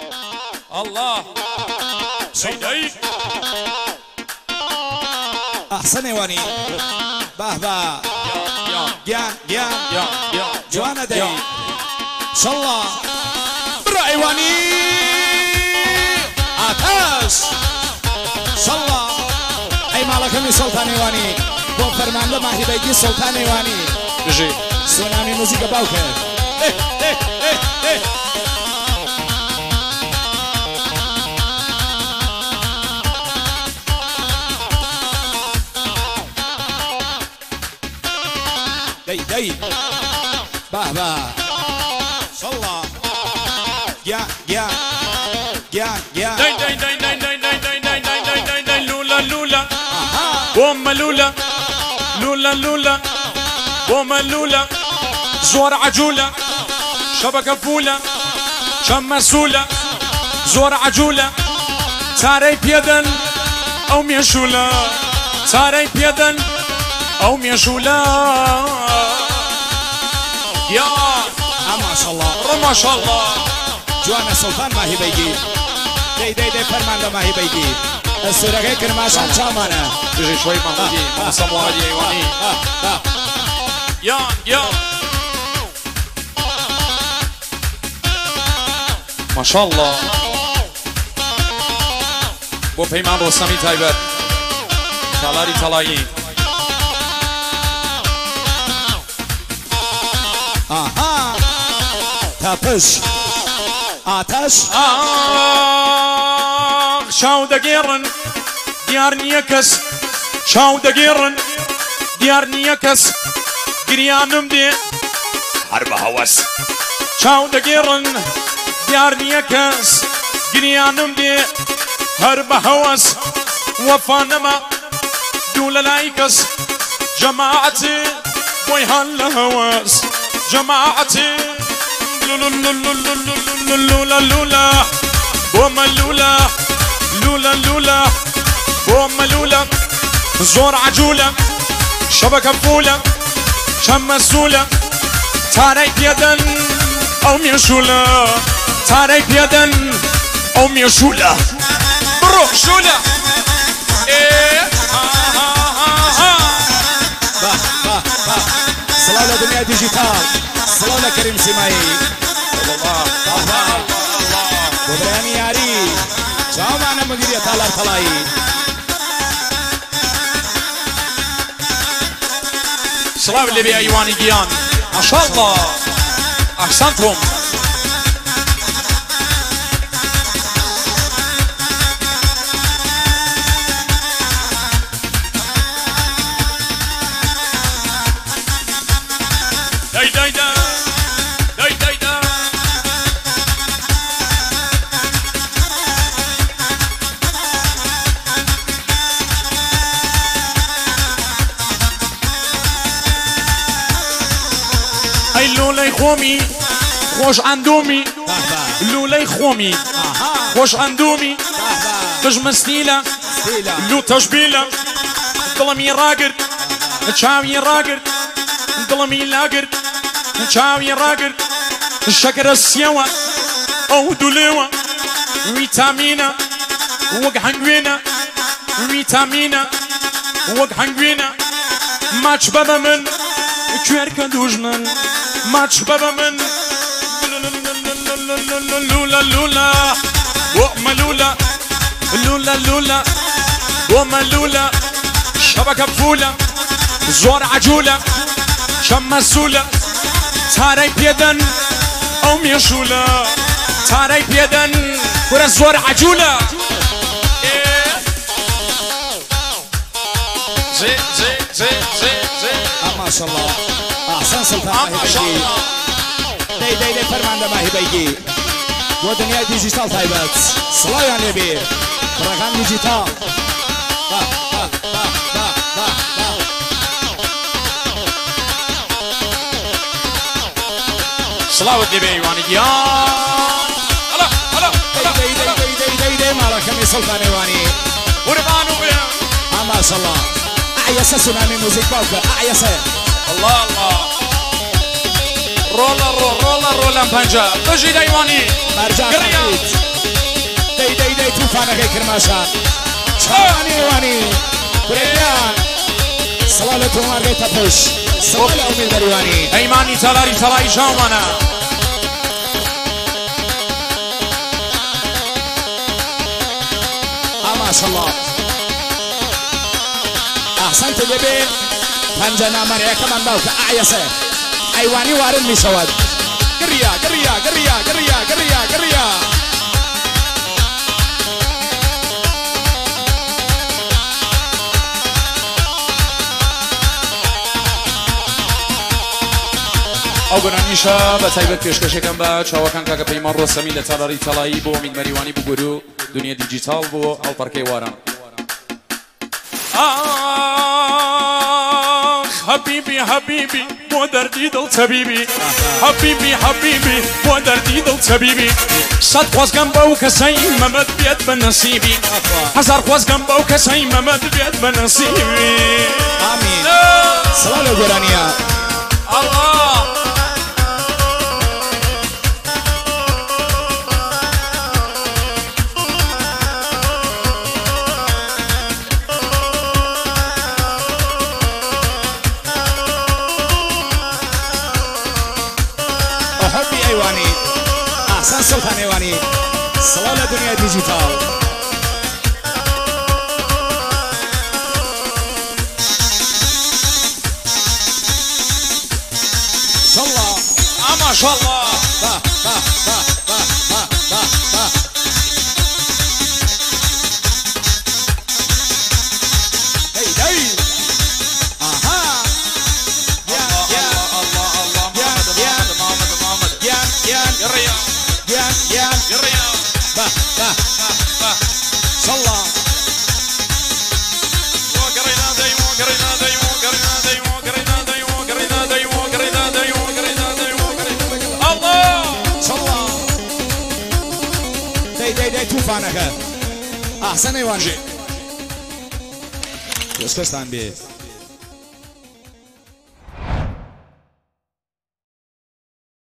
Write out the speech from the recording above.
الله سيدي أحسن واني بهبا جان جوانا دي شاء الله برعي واني آتاش شاء الله أي مالك من سلطاني واني بو فرمانده ماهي بيجي سلطاني واني بجي سونامي موسيقى باوكر دي بهبا صلى يا لولا لولا وما لولا لولا لولا وما لولا زور عجولة شبكة فولة شمسولة زور عجولة تاري بيدن أو ميشولة تاري بيدن أو ميشولة يا ما شاء الله ما شاء الله جوانا سلطان ما هي بيجي دي فرمان ما هي بيجي السورة كرماشان شامانا تجي شوي محمودي مصمو هادي ايواني يا ما شاء الله بو پیمان رستمی تایبت تالاری تالایی تابش آتش شاو دقيرن ديار نيكس شاو دقيرن ديار نيكس قريانم دي حرب هوس شاو دقيرن ديار نيكس قريانم دي حرب هوس وفانما دول لايكس جماعتي ويهان لهوس جماعتي لولا لولا وما لولا لولا لولا وما لولا زور عجولة شبكة فولة شمسولة تاري بيدن أو ميشولة تاري بيدن أو ميشولة بروح شولة إيه صلاة دنيا ديجيتال صلاة كريم سماي الله وبراني ياري شاو معنا مديرية تالار طلاي صلاة اللي بي ايواني جيان ما شاء الله احسنتم لولاي خومي خوش عندومي لولاي خومي خوش عندومي تجمسنيلة لو تجبيلة ظلمي راقر تشاوي راقر ظلمي لاقر تشاوي راقر الشكر السيوة او دوليوة فيتامينا وق حنقوينا فيتامينا وق حنقوينا ماتش بابا من كويركا دوجمن ماتش بابا من لولا لولا وما لولا لولا لولا وما لولا شبكة فولة زور عجولة شمسولة تاري بيدن أو ميشولة تاري بيدن ورا زور عجولة زي ما شاء الله أحسن سلطان ما هي بيجي دي فرمان ما هي بيجي ودنيا ديجيتال تايبات صلاة يعني بي برقم ديجيتال صلاة النبي ايواني يا هلا هلا دي مالك كمي سلطان ايواني وربانو بيا ما شاء الله أعيسة سونامي موزيك باوكا أعيسة الله الله رولا رولا رولا بانجا تجي دايواني مرجع خفيت توفانەکەی کرماشان چاوانی ئێوانی کوڕێکیان سڵاو لە تۆمارگەی تەپش سڵاو لە ئەومێد بەریوانی ئەیمانی تەلاری تەڵای ژاوانە ماشاءالله أحسنت لبين پنجنا مريا كمان باوك أعيسه أيواني وارن مشود قريا قريا قريا قريا قريا قريا ئەو گۆرانیشە بە تایبەت پێشکەشەکەم بە چاوەکان کاکە پەیمان ڕۆستەمی لە تەلاری تەڵایی بۆ ئەمید مەریوانی بگور و دنیا دیجیتال بۆ هەڵپەرکەی واران حبيبي حبيبي مو دردي دل طبيبي حبيبي حبيبي مو دردي دل طبيبي صد خواز جنبه كسي ممد بيد بنصيبي هزار خواز جنبه كسي ممد بيد بنصيبي آمين صلاة القرآنية الله أحسن سلطان إيواني صلاة الدنيا ديجيتال شاء الله ما شاء الله با با با با با با با هي هي أها يا يا الله الله محمد يا يا الرياض يا يا الرياض با با با شاء الله وقرينا دايمو قرينا دايمو قرينا دايمو قرينا دايمو قرينا دايمو قرينا دايمو قرينا دايمو الله شاء الله داي توفانك أحسن إيواني يسكستان بيه